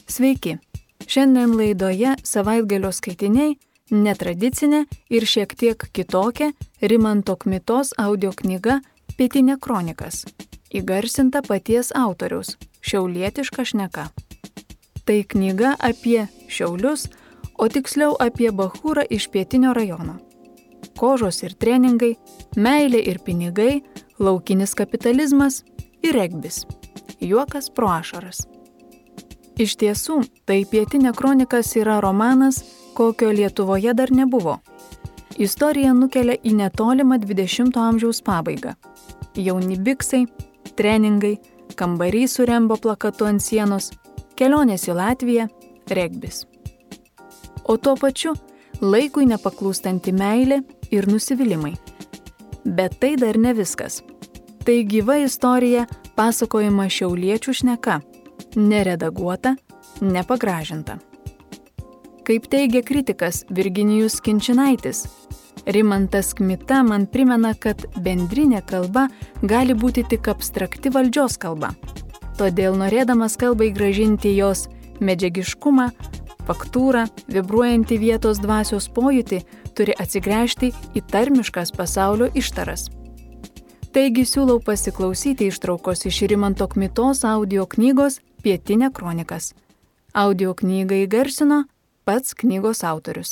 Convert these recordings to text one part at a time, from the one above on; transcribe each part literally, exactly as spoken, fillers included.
Sveiki! Šiandien laidoje savaitgalio skaitiniai netradicinė ir šiek tiek kitokia Rimanto Kmitos audio knyga Pietinė kronikas, įgarsinta paties autoriaus, šiaulietiška šneka. Tai knyga apie Šiaulius, o tiksliau apie bachūrą iš pietinio rajono. Kožos ir treningai, meilė ir pinigai, laukinis kapitalizmas ir regbis. Juokas pro ašaras. Iš tiesų, tai Pietinė kronikas yra romanas, kokio Lietuvoje dar nebuvo. Istorija nukelia į netolimą dvidešimto amžiaus pabaigą. Jauni biksai, treningai, kambarys su Rembo plakatu ant sienos, kelionės į Latviją, regbis. O tuo pačiu laikui nepaklūstanti meilė ir nusivylimai. Bet tai dar ne viskas. Tai gyva istorija, pasakojama šiauliečių šneka, neredaguota, nepagražinta. Kaip teigia kritikas Virginijus Kinčinaitis, Rimantas Kmita man primena, kad bendrinė kalba gali būti tik abstrakti valdžios kalba. Todėl norėdamas kalbai gražinti jos medžiagiškumą, faktūrą, vibruojantį vietos dvasios pojūtį, turi atsigręžti į tarmiškas pasaulio ištaras. Taigi siūlau pasiklausyti ištraukos iš Rimanto Kmitos audio knygos Pietinė kronikas. Audio knygą įgarsino pats knygos autorius.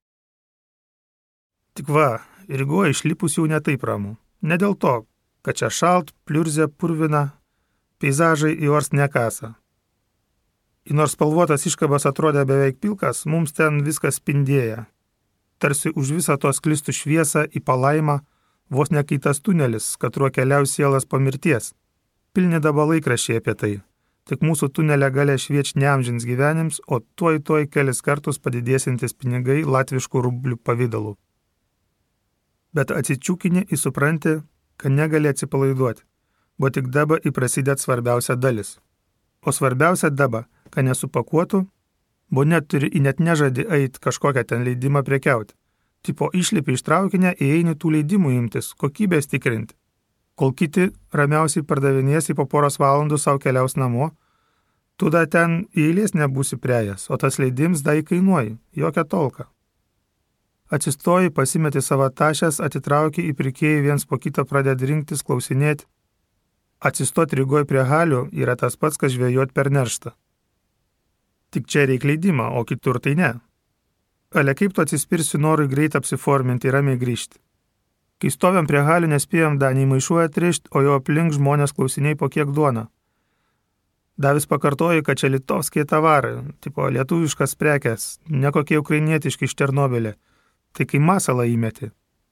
Tik va, Rygoje išlipus jau ne taip ramu. Ne dėl to, kad čia šalt, pliurzė, purvina, peizažai į ors nekasa. Ir nors spalvotas iškabas atrodė beveik pilkas, mums ten viskas spindėja. Tarsi už visą to sklistų šviesą į palaimą, vos nekaitas tunelis, katruo keliaus sielas po mirties. Pilni dabalai krašiai apie tai. Tik mūsų tunelė galia švieč neamžins gyvenims, o tuoj tuoj kelis kartus padidėsintis pinigai latviškų rublių pavidalų. Bet atsičiūkinį įsupranti, kad negali atsipalaiduoti, bo tik daba įprasidėt svarbiausia dalis. O svarbiausia daba, kad nesupakuotų, bo net turi į net nežadi eit kažkokią ten leidimą prekiauti. Tipo išlipi iš traukinę, įeini tų leidimų imtis, kokybės tikrinti. Kol kiti ramiausiai pardavinėsi po poros valandų savo keliaus namo, tu da ten į eilės nebūsi priejas, o tas leidims da įkainuoji, jokia tolka. Atsistoji, pasimeti savo tašės, atitrauki į pirkėjų viens po kitą pradėti rinktis, klausinėti. Atsistoti Rygoje prie halių yra tas pats, kas žvejot per nerštą. Tik čia reikia leidimą, o kitur tai ne. Ale kaip tu atsispirsi norui greit apsiforminti ir ramiai grįžti. Kai stovėm prie halių, nespėjom da nei maišų atrišti, o jo aplink žmonės klausiniai po kiek duona. Davis pakartojo, kad čia litovskiai tavarai, tipo lietuviškas prekės, ne kokie ukrainietiški iš Černobylė. Tai kai masalą įmeti.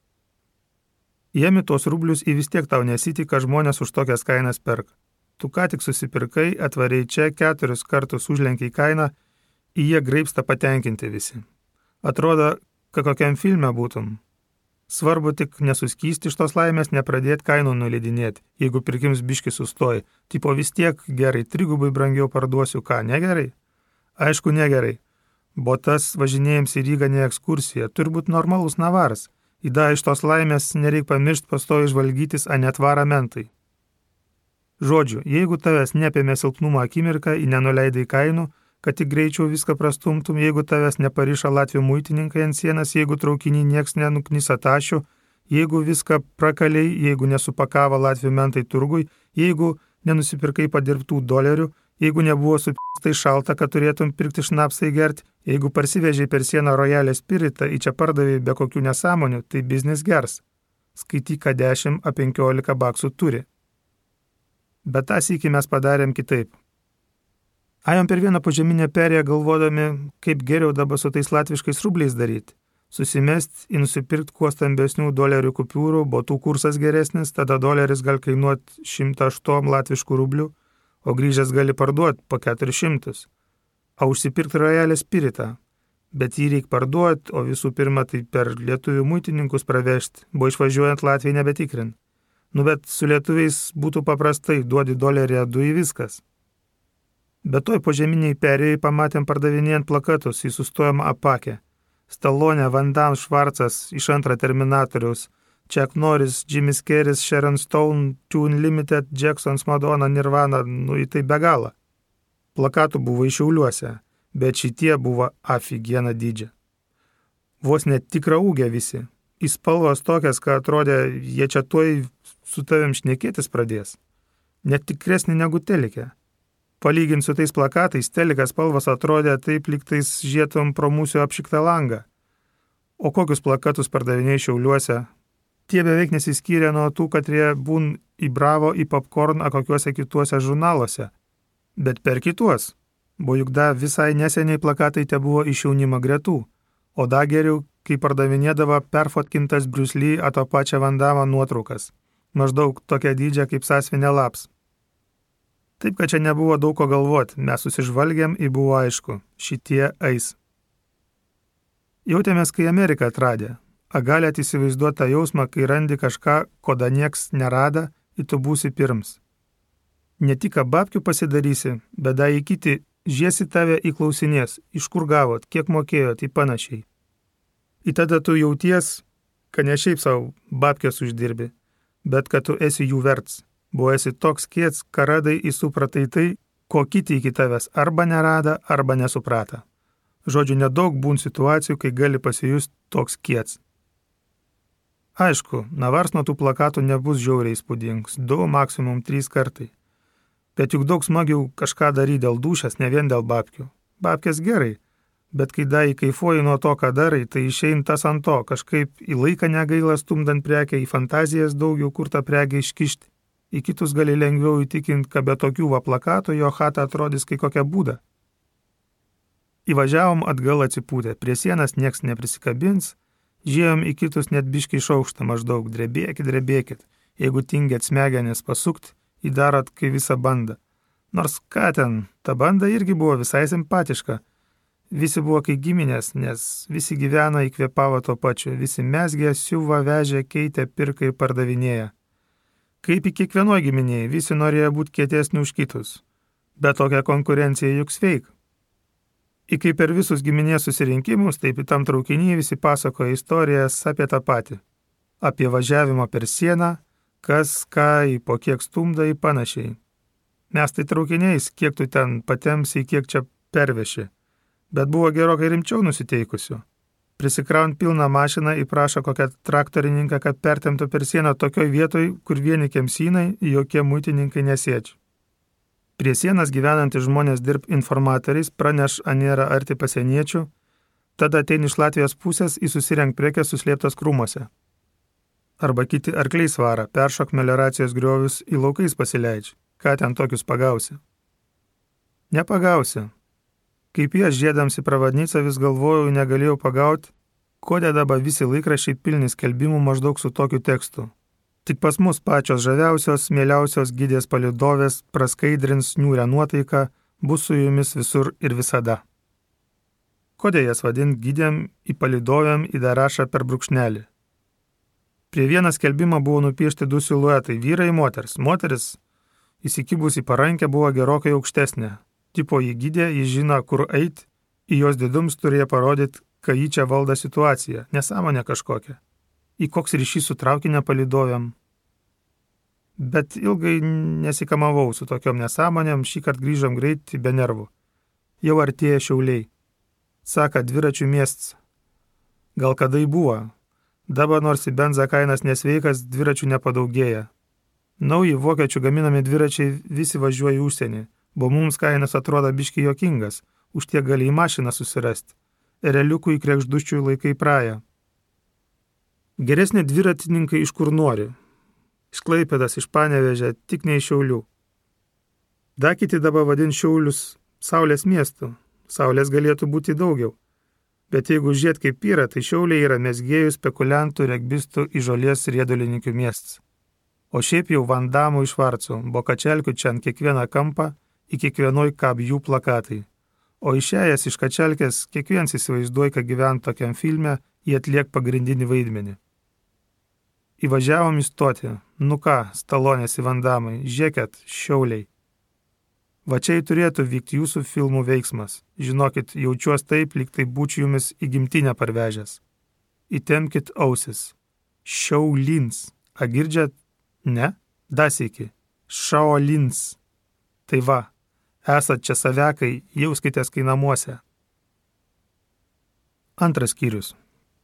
Jėmi tuos rublius į vis tiek tau nesitika žmonės už tokias kainas perk. Tu ką tik susipirkai, atvariai čia keturis kartus užlenkiai kainą, į jie graibsta patenkinti visi. Atrodo, kad kokiam filme būtum. Svarbu tik nesuskysti iš tos laimės, nepradėti kainų nuleidinėti, jeigu pirkims biški sustoji. Tipo vis tiek gerai, trigubai brangiau parduosiu, ką, negerai? Aišku, negerai. Bo tas važinėjams į Rygą ne ekskursija, turi būti normalus navaras. Įda iš tos laimės nereik pamiršti pastoji žvalgytis, a netvara mentai. Žodžiu, jeigu tavęs neapėmė silpnumo akimirką, į nenuleidai kainų, kad tik greičiau viską prastumtum, jeigu tavęs nepariša Latvių muitininkai ant sienas, jeigu traukinį nieks nenuknisa tašių, jeigu viską prakaliai, jeigu nesupakavo Latvių mentai turgui, jeigu nenusipirkai padirbtų dolerių, jeigu nebuvo supistai šalta, kad turėtum pirkti šnapsai gerti, jeigu parsivežiai per sieną Royalę spiritą, į čia pardavai be kokių nesąmonių, tai biznis gers. Skaityk, kad dešimt a penkiolika baksų turi. Bet tą sykį mes padarėm kitaip. Ajom per vieną požeminę perėją galvodami, kaip geriau dabar su tais latviškais rubliais daryti. Susimest į nusipirkti kuo stambesnių dolerių kupiūrų, bo tų kursas geresnis, tada doleris gali kainuoti šimtą aštuom latviškų rublių, o grįžęs gali parduoti po keturis šimtus. O užsipirkti Royalę spiritą. Bet jį reikia parduoti, o visų pirma tai per lietuvių muitininkus pravežti, bo išvažiuojant Latvijai nebetikrin. Nu bet su lietuviais būtų paprastai, duodi dolerį du į viskas. Bet toj požeminiai perėjai pamatėm pardavinėjant plakatus, į sustojamą apakę. Stallone, Van Damme, Švarcas iš antrą Terminatoriaus, Chuck Norris, Jimmy Carrey, Sharon Stone, Tune Limited, Jacksons, Madonna, Nirvana, nu į tai be galo. Plakatų buvo Šiauliuose, bet šitie buvo aфиgeną dydžio. Vos net tikrą ūgę visi. Į spalvos tokias, kad atrodė, jie čia tuoj su tavim šnekėtis pradės. Net tikresnį negu telike. Palyginti su tais plakatais, telikas spalvos atrodė taip, lyg tais žiūrėtum pro mūsų apšiktą langą. O kokius plakatus pardavinėjai Šiauliuose? Tie beveik nesiskyrė nuo tų, kad jie būn į Bravo, į Popcorn ar kokiuose kituose žurnaluose. Bet per kituos. Buvo juk da visai neseniai plakatai te buvo iš jaunimo gretų. O da geriau, kai pardavinėdavo perfotkintas Bruce Lee ar to pačią Van Damme nuotraukas. Maždaug tokia dydžia kaip sąsvinė laps. Taip, kad čia nebuvo daug ko galvoti, mes susižvalgėm ir buvo aišku, šitie eis. Jautėmės, kai Ameriką atradė. A galėt įsivaizduoti tą jausmą, kai randi kažką, ko da nieks nerada, ir tu būsi pirms. Ne tik babkių pasidarysi, bet da į kiti žiesi tave įklausinės, iš kur gavot, kiek mokėjot, į panašiai. Ir tada tu jauties, kad ne šiaip savo babkės uždirbi, bet kad tu esi jų verts. Buvo esi toks kiets, karadai įsupratai tai, ko kiti iki tavęs arba nerada, arba nesuprata. Žodžiu, nedaug būn situacijų, kai gali pasijusti toks kiets. Aišku, navars nuo tų plakatų nebus žiauriai įspūdingus, du, maksimum trys kartai. Bet juk daug smagiau kažką daryti dėl dušės, ne vien dėl babkių. Babkės gerai, bet kai da įkaifuoji nuo to, ką darai, tai išein tas ant to, kažkaip į laiką negaila stumdant prekę, į fantazijas daugiau kur tą prekę iškišti. Į kitus gali lengviau įtikinti, kad be tokių va plakatų jo chata atrodys kai kokia būda. Įvažiavom atgal atsipūtę, prie sienas nieks neprisikabins, žiūrėjom į kitus net biškai šaukštą maždaug, drebėkit, drebėkit, jeigu tingėt smegenis pasukt, įdarot kai visą bandą. Nors ką ten, ta banda irgi buvo visai simpatiška. Visi buvo kai giminės, nes visi gyvena įkvėpavo to pačiu, visi mesgė, siuva, vežė, keitė, pirka ir pardavinėja. Kaip į kiekvienoj giminėje, visi norėjo būti kietesni už kitus. Bet tokia konkurencija juk sveik. Ir kaip per visus giminės susirinkimus, taip į tam traukinyje visi pasakoja istorijas apie tą patį. Apie važiavimą per sieną, kas, ką, į po kiek stumda, į panašiai. Mes tai traukiniais, kiek tu ten patemsi, kiek čia perveši. Bet buvo gerokai rimčiau nusiteikusių. Prisikraun pilną mašiną įprašo kokią traktorininką, kad pertemtų per sieną tokioj vietoj, kur vieni kemsynai, jokie muitininkai nesėdžia. Prie sienas gyvenantys žmonės dirb informatoriais, praneš anėra arti pasieniečių, tada ateini iš Latvijos pusės į susirenk prekes suslėptas krūmuose. Arba kiti arkliai svara, peršok melioracijos griovius į laukais pasileidžia. Ką ten tokius pagausi? Nepagausi. Kaip jie žiedams į pravadnicą vis galvojau, negalėjau pagauti, kodėl dabar visi laikraščiai pilni skelbimų maždaug su tokiu tekstu. Tik pas mus pačios žaviausios, mieliausios gidės palidovės praskaidrins niūrią nuotaiką, bus su jumis visur ir visada. Kodėl jas vadint gidėm į palidovėm į darašą per brūkšnelį? Prie vieną skelbimą buvo nupiešti du siluetai, vyrai ir moters. Moteris, įsikibus į parankę, buvo gerokai aukštesnė. Tipo jį gydė, jį žino, kur eit, į jos didums turėjo parodyti, kad jį čia valda situaciją, nesąmonė kažkokia. Į koks ryšys su traukinio palidovėm. Bet ilgai nesikamavau su tokiom nesąmonėm, šį kartą grįžom greit be nervų. Jau artėja Šiauliai. Saka, dviračių miestas. Gal kadai buvo. Dabar nors į benzą kainas nesveikas, dviračių nepadaugėja. Nauji vokiečių gaminami dviračiai visi važiuoja į užsienį, bo mums kainas atrodo biški jokingas, už tiek gali į mašiną susirasti. Ereliukų į krekžduščių laikai praėjo. Geresni dviratininkai iš kur nori. Iš Klaipėdos, iš Panevėžio, tik ne iš Šiaulių. Da kiti dabar vadin Šiaulius Saulės miestu. Saulės galėtų būti daugiau. Bet jeigu žiūrėt kaip yra, tai Šiauliai yra mezgėjų, spekuliantų, regbistų, įžolės riedulininkų miestas. O šiaip jau Van Damme iš Švarcų, bokačelkių čia ant kiekvieną kampą, į kiekvienoj kab jų plakatai. O išėjęs iš kačelkės, kiekvienas įsivaizduoja, kad gyvent tokiam filme, jie atliek pagrindinį vaidmenį. Įvažiavom į stotį. Nu ką, Stalonės į Van Damme, žiūrėkit, Šiauliai. Va čia turėtų vykti jūsų filmų veiksmas. Žinokit, jaučiuos taip, lyg tai būčiau jumis į gimtinę parvežęs. Įtemkit ausis. Šiaulins. A girdžiat? Ne? Dasiki. Šaolins. Tai va, Esat čia savekai, jauskitės kai namuose. Antras skyrius.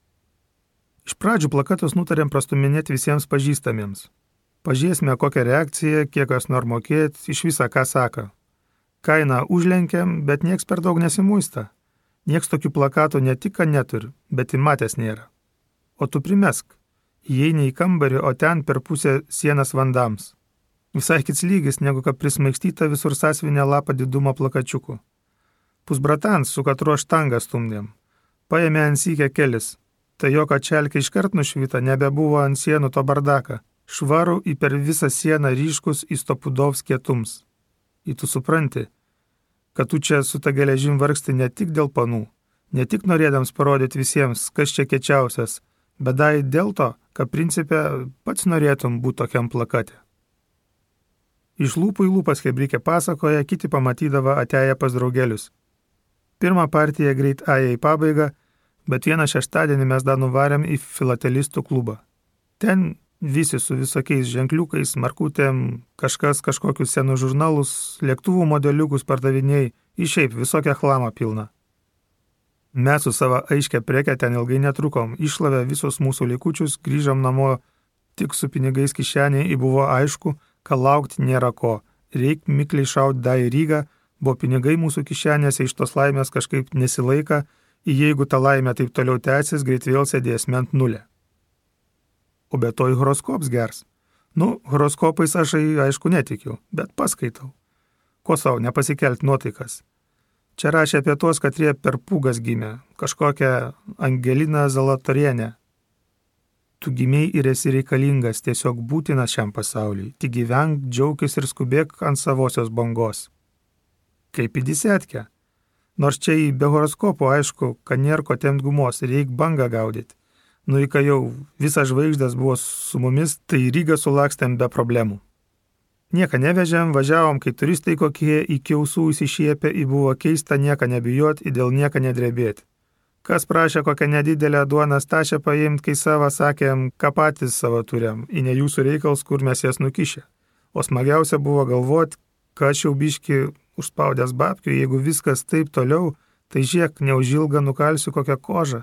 Iš pradžių plakatus nutarėm prastuminėti visiems pažįstamiems. Pažiūrėsime kokią reakciją, kiek kas nori mokėti, iš visą ką sako. Kainą užlenkiam, bet nieks per daug nesimuista. Nieks tokių plakatų ne tik, kad neturi, bet ir matęs nėra. O tu primesk. Įeini į kambarį, o ten per pusę sienas vandams. Visai kits lygis, negu kad prismaigstyta visur sąsvinė lapą didumo plakačiukų. Pusbratans, su katruo štangą stumdėm. Paėmė ant sykę kelis. Tai jo kačelkė iškart nušvita, nebebuvo ant sienų to bardaka. Švarų į per visą sieną ryškus į stopudovs kietums. Į tu supranti, kad tu čia su ta geležim vargsti ne tik dėl panų, ne tik norėdams parodyti visiems, kas čia kečiausias, bet dar dėl to, kad principė pats norėtum būti tokiam plakate. Iš lūpų į lūpas Hebrikė pasakoja, kiti pamatydavo atėję pas draugelius. Pirmą partiją greit ėjo į pabaigą, bet vieną šeštadienį mes dar nuvarėm į filatelistų klubą. Ten visi su visokiais ženkliukais, markutėm, kažkas kažkokius senus žurnalus, lėktuvų modeliukus pardavinėjai, išeip visokią chlamą pilną. Mes su savo aiškia preke ten ilgai netrukom, išlavę visus mūsų likučius, grįžom namo tik su pinigais kišenėje, į buvo aišku, kad laukti nėra ko, reik mikliai šaut da į Rygą, buvo pinigai mūsų kišenėse iš tos laimės kažkaip nesilaika, ir jeigu ta laimė taip toliau tęsis, greit vėl sėdėsime ant nulę. O be to į horoskops gers. Nu, horoskopais aš aišku netikiu, bet paskaitau. Ko savo, nepasikelt nuotaikas. Čia rašė apie tuos, kad jie per pūgas gimė, kažkokią Angeliną Zalatorienę. Tu gimiai ir esi reikalingas, tiesiog būtinas šiam pasauliui. Tik gyvenk, džiaukis ir skubėk ant savosios bangos. Kaip į disetkę. Nors čia į be horoskopo aišku, kad nėra ko tempt gumos, reik bangą gaudyti. Nu, kai jau visas žvaigždės buvo su mumis, tai Rygą sulakstėm be problemų. Nieką nevežėm, važiavom, kai turistai kokie iki ausų įsišiepė, į buvo keista nieką nebijot, į dėl nieką nedrebėti. Kas prašė kokią nedidelę duoną stačią paimti, kai savo sakėm, ką patys savo turėm, į ne jūsų reikals, kur mes jas nukišę. O smagiausia buvo galvoti, kad aš jau biški užspaudęs babkių, jeigu viskas taip toliau, tai žiek, neužilga nukalsiu kokią kožą.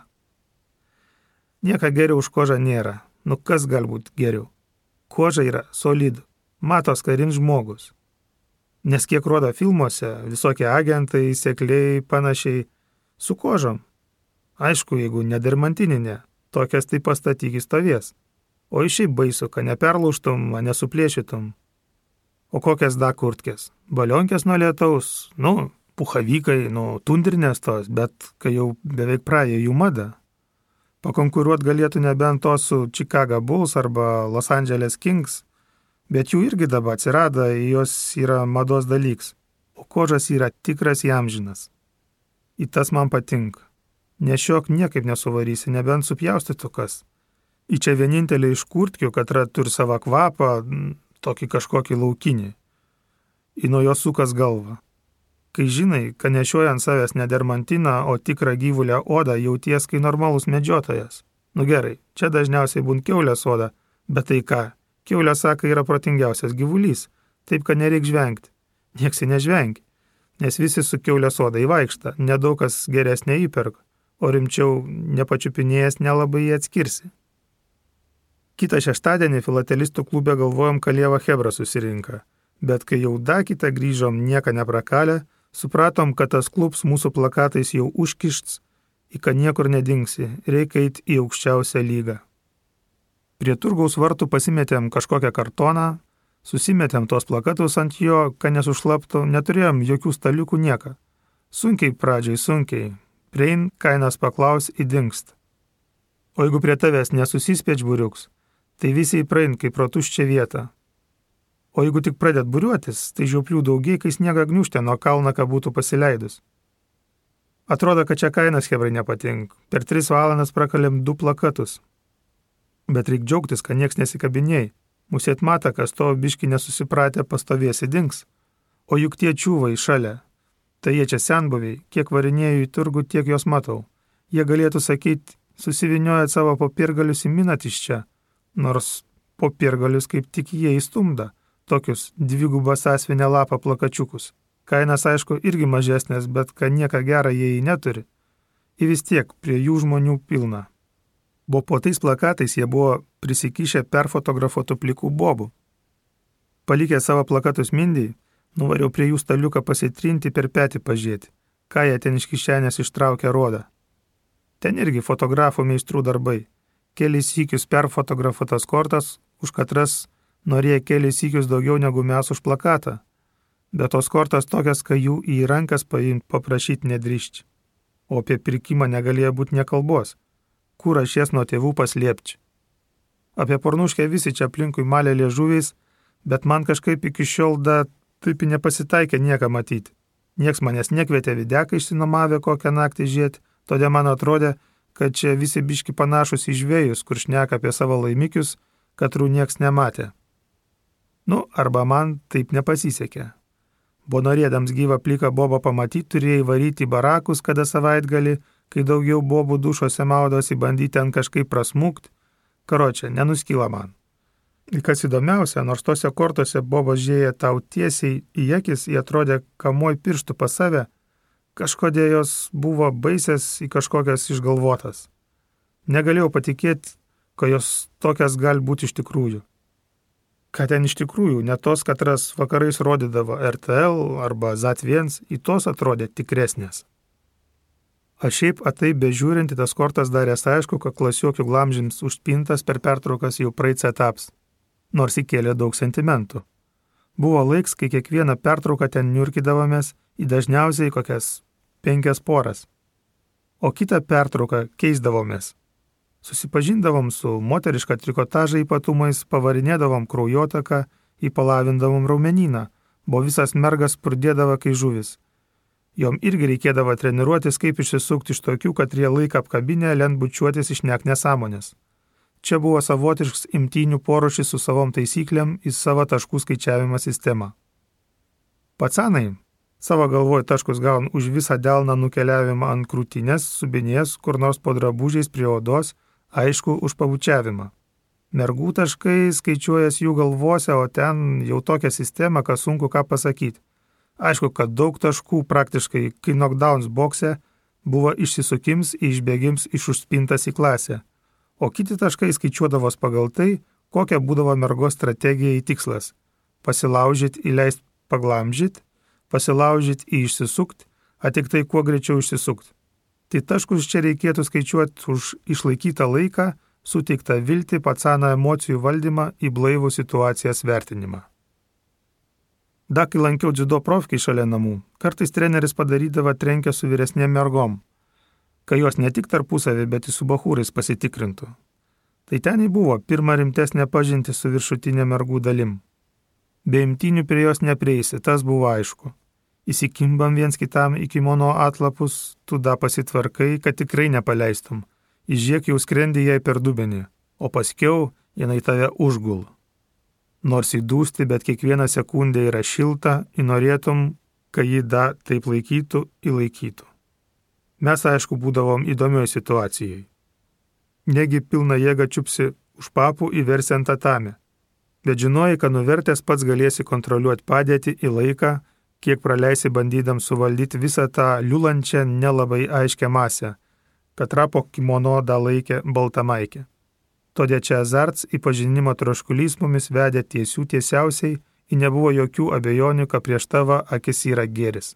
Nieka geriau už kožą nėra. Nu kas galbūt geriau? Koža yra solid, matos karin žmogus. Nes kiek rodo filmuose, visokie agentai, sekliai, panašiai, su kožom. Aišku, jeigu nedirmantininė, tokias tai pastatyk į stovės. O išai baisu, kad neperlaužtum, nesuplėšytum. O kokias da kurtkės? Balionkės nuo lietaus, nu, puhavykai, nu, tundrinės tos, bet kai jau beveik praėjo jų mada. Pakonkuruot galėtų nebent to su Chicago Bulls arba Los Angeles Kings, bet jų irgi dabar atsirado, jos yra mados dalyks, o kožas yra tikras įamžinas. Į tas man patinka. Nešiok niekaip nesuvarysi, nebent supjaustytų kas. Į čia vienintelį iš kurtkių, kad turi savo kvapą, tokį kažkokį laukinį. Į nuo jo sukas galva. Kai žinai, kad nešioja ant savęs ne dermantiną, o tikrą gyvulę odą, jauties kai normalus medžiotojas. Nu gerai, čia dažniausiai būn kiaulės oda, bet tai ką? Kiaulė saka yra protingiausias gyvulys, taip kad nereik žvengti. Nieksi nežvengi, nes visi su kiaulės oda įvaikšta, nedaug kas geresnė įperka, o rimčiau nepačiupinėjęs nelabai jį atskirsi. Kitą šeštadienį filatelistų klube galvojom, kad lieva hebra susirinka, bet kai jau da kitą grįžom nieko neprakalę, supratom, kad tas klubs mūsų plakatais jau užkišts, į kad niekur nedingsi, reikia eiti į aukščiausią lygą. Prie turgaus vartų pasimetėm kažkokią kartoną, susimetėm tos plakatus ant jo, kad nesušlaptų, neturėjom jokių staliukų nieką. Sunkiai pradžiai, sunkiai. Priein, kainas paklaus, įdingst. O jeigu prie tavęs nesusispėč buriuks, tai visi įprain kaip pro tuščią vietą. O jeigu tik pradėt buriuotis, tai žioplių daugiai, kai sniega gniužtė nuo kalną, ką būtų pasileidus. Atrodo, kad čia kainas hebrai nepatink. Per tris valandas prakalėm du plakatus. Bet reik džiaugtis, kad nieks nesikabinėjai. Mūsų atmata, kas to biški nesusipratę pastoviesi dings. O juk tie čiūvai šalia. Tai jie čia senbuviai, kiek varinėjau į turgų, tiek jos matau. Jie galėtų sakyti, susiviniojat savo popiergalius į minat iš čia, nors popiergalius kaip tik jie įstumda, tokius dvigubą sąsvinę lapą plakačiukus. Kainas, aišku, irgi mažesnės, bet kad nieko gerą jie neturi. Ir vis tiek prie jų žmonių pilna. Bo po tais plakatais jie buvo prisikišę perfotografuotų plikų bobų. Palikę savo plakatus Mindijai, nuvariau prie jų staliuką pasitrinti per petį pažiūrėti, ką jie ten iš kišenės ištraukia rodą. Ten irgi fotografų meistrų darbai. Kelis sykius perfotografuotas kortas, už katras norėjo kelis sykius daugiau negu mes už plakatą. Bet tos kortas tokias, kai jų į rankas paimti paprašyti nedrįšči. O apie pirkimą negalėjo būti nekalbos. Kur aš jas nuo tėvų paslėpčiau. Apie pornuškę visi čia aplinkui malė liežuviais, bet man kažkaip iki šiol da taip nepasitaikė nieką matyti. Nieks manęs nekvietė videką išsinomavę kokią naktį žiūrėti, todėl man atrodė, kad čia visi biški panašus į žvėjus, kur šneka apie savo laimikius, katrų nieks nematė. Nu, arba man taip nepasisekė. Bo norėdams gyvą pliką bobą pamatyti, turėjai varyti į barakus kada savaitgalį, kai daugiau bobų dušose maudosi, bandyti ten kažkaip prasmukt. Karočią, nenuskyla man. Ir kas įdomiausia, nors tose kortose bobos žiūrėjo tau tiesiai į akis, jie atrodė kamoj pirštų pas save, kažkodėl jos buvo baisės į kažkokias išgalvotas. Negalėjau patikėti, kad jos tokias gali būti iš tikrųjų. Kad ten iš tikrųjų, ne tos, katras vakarais rodydavo R T L arba Zat vienas, į tos atrodė tikresnės. Aš šiaip atai bežiūrinti tas kortas daręs aišku, kad klasiokių glamžims užpintas per pertraukas jau praeits etaps, nors įkėlė daug sentimentų. Buvo laiks, kai kiekvieną pertrauką ten niurkydavomės į dažniausiai kokias penkias poras, o kitą pertrauką keisdavomės. Susipažindavom su moteriška trikotaža ypatumais, pavarinėdavom kraujotaką, įpalavindavom raumenyną, bo visas mergas spurdėdavo kai žuvis. Jom irgi reikėdavo treniruotis, kaip išsisukti iš tokių, kad jie laiką apkabinę lent bučiuotis iš nek nesąmonės. Čia buvo savotiškas imtynių porušis su savom taisyklėm į savo taškų skaičiavimo sistemą. Pacanai savo galvoj taškus gaun už visą delną nukeliavimą ant krūtinės, subinės, kur nors po drabužiais prie odos, aišku, už pabučiavimą. Mergų taškai skaičiuojas jų galvose, o ten jau tokia sistema, kad sunku ką pasakyti. Aišku, kad daug taškų praktiškai, kai knockdowns bokse, buvo išsisukims ir išbėgims iš užspintas į klasę, o kiti taškai skaičiuodavos pagal tai, kokia būdavo mergos strategija į tikslas – pasilaužyti, įleisti paglamžyti, pasilaužyti į išsisukti, a tik tai kuo greičiau išsisukti. Tai taškus čia reikėtų skaičiuoti už išlaikytą laiką, suteiktą viltį, pacaną emocijų valdymą į blaivų situacijas vertinimą. Da, kai lankiau dziudo profkį šalia namų, kartais treneris padarydavo trenkę su vyresnėm mergom, kai jos ne tik tarpusavį, bet ir su bachūrais pasitikrintų. Tai ten į buvo pirma rimtesnė pažinti su viršutinė mergų dalim. Be imtynių prie jos neprieisi, tas buvo aišku. Įsikimbam viens kitam į kimono atlapus, tu da pasitvarkai, kad tikrai nepaleistum. Įžiek jau skrendi jai per dubenį, o paskiau jinai tave užgul. Nors įdūsti, bet kiekvieną sekundę yra šilta, įnorėtum, kad ji da taip laikytų, įlaikytų. Mes, aišku, būdavom įdomioj situacijai. Negi pilna jėga čiupsi už papų įversi ant tatamį. Bet žinojai, kad nuvertęs pats galėsi kontroliuoti padėtį į laiką, kiek praleisi bandydam suvaldyti visą tą liulančią nelabai aiškę masę, kad rapo kimono da laikė baltamaikė. Todėl čia azarts į pažinimo troškulys mumis vedė tiesių tiesiausiai ir nebuvo jokių abejonių, kad prieš tavo akis yra gėris.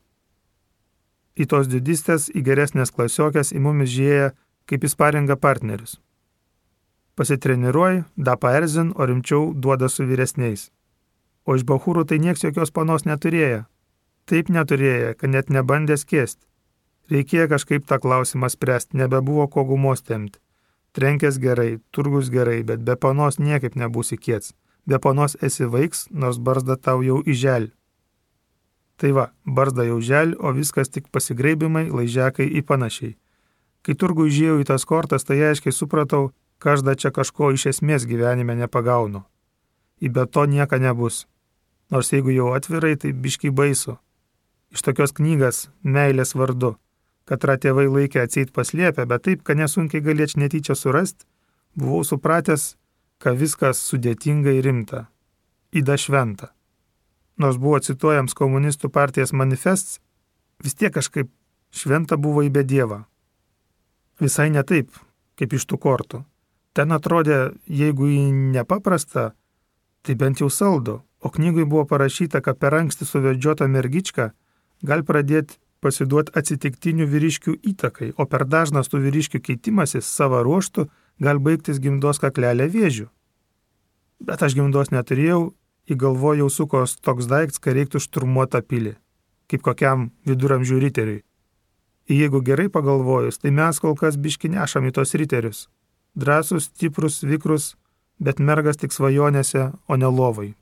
Į tos didistės, į geresnės klasiokės į mumis žiūrėjo kaip į sparingą partnerius. Pasitreniruoji, da paerzin, o rimčiau duoda su vyresniais. O iš bachūrų tai nieks jokios panos neturėjo. Taip neturėjo, kad net nebandė skėsti. Reikėjo kažkaip tą klausimą spręsti, nebebuvo ko gumos temti. Trenkės gerai, turgus gerai, bet be panos niekaip nebūsi kiets. Be panos esi vaiks, nors barzda tau jau įžel. Tai va, barzda jau žel, o viskas tik pasigreibimai, laižekai į panašiai. Kai turgų įžėjau į tas kortas, tai aiškiai supratau, kad aš da čia kažko iš esmės gyvenime nepagaunu. Į be to nieka nebus. Nors jeigu jau atvirai, tai biški baisu. Iš tokios knygas meilės vardu, kad tėvai laikė atseit paslėpę, bet taip, kad nesunkiai galėč netyčia surasti, buvau supratęs, kad viskas sudėtingai rimta. Įda šventa. nors buvo cituojams komunistų partijos manifestas, vis tiek kažkaip šventa buvo į be Dievą. Visai ne taip, kaip iš tų kortų. Ten atrodė, jeigu į nepaprastą, tai bent jau saldu, o knygui buvo parašyta, kad per anksti suvedžiota mergička gali pradėti pasiduoti atsitiktinių vyriškių įtakai, o per dažnas tų vyriškių keitimasis savo ruoštų gali baigtis gimdos kaklelę vėžių. Bet aš gimdos neturėjau, į galvo jau sukos toks daiktas, kad reiktų šturmuoti pilį, kaip kokiam viduramžių riteriui. Ir jeigu gerai pagalvojus, tai mes kol kas biški nešam į tos riterius. Drąsus, stiprus, vikrus, bet mergas tik svajonėse, o ne lovai.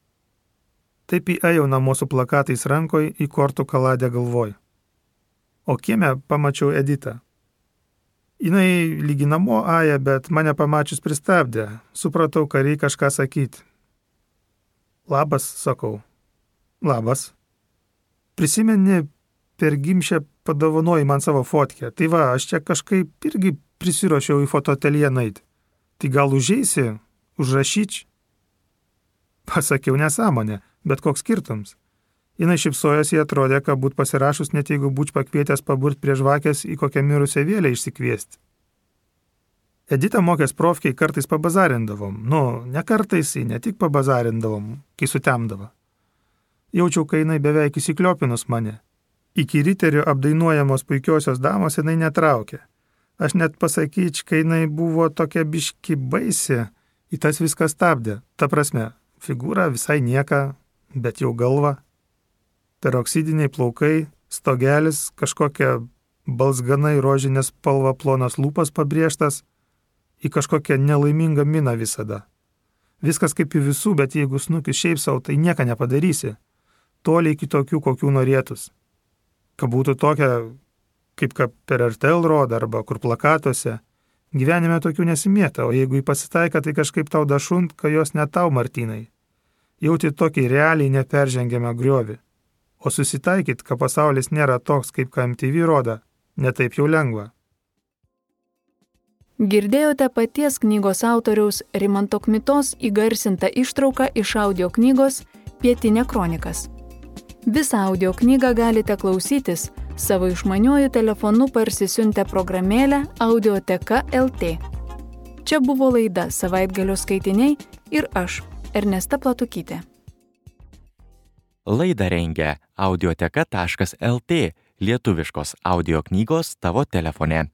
Taip įėjau namo su plakatais rankoj į kortų kaladę galvoj. O kieme pamačiau Editą. Jinai lygi namo aja, bet mane pamačius pristabdė. Supratau, kad reikia kažką sakyti. Labas, sakau. Labas. Prisimeni, per gimšę padovanojai man savo fotkę. Tai va, aš čia kažkaip irgi prisiruošiau į fotoateljė nueiti. Tai gal užeisi, užrašyč? Pasakiau nesąmonę, bet koks skirtums. Jinai šipsojosi, atrodė, kad būt pasirašus, net jeigu būč pakvietęs paburt prie žvakės į kokią mirusią vėlę išsikviesti. Edita mokės profkiai kartais pabazarindavom. Nu, ne kartais, ne tik pabazarindavom, kai sutemdavo. Jaučiau, kai jinai beveik įsikliopinus mane. Iki riterio apdainuojamos puikiosios damos jinai netraukė. Aš net pasakyč, kai jinai buvo tokia biški baisi, į tas viskas stabdė. Ta prasme, figūra visai nieka, bet jau galva. Peroksidiniai plaukai, stogelis, kažkokia balzganai rožinės spalva plonas lūpas pabrėžtas, į kažkokią nelaimingą miną visada. Viskas kaip į visų, bet jeigu snukis šiaip savo, tai nieko nepadarysi. Toliai kitokių, kokių norėtus. Kad būtų tokia, kaip kad per R T L rodo arba kur plakatuose. Gyvenime tokių nesimėta, o jeigu jį pasitaika, tai kažkaip tau dašunt, kad jos ne tau, Martynai. Jauti tokį realiai neperžengiamą griovį. O susitaikyt, kad pasaulis nėra toks, kaip K M T V rodo, netaip jau lengva. Girdėjote paties knygos autoriaus Rimanto Kmitos įgarsintą ištrauką iš audio knygos Pietinė kronikas. Visą audio knygą galite klausytis savo išmaniuoju telefonu parsisiuntę programėlę Audioteka L T. Čia buvo laida Savaitgalio skaitiniai ir aš, Ernesta Platukytė. Laidą rengia audioteka taškas L T, lietuviškos audio knygos tavo telefone.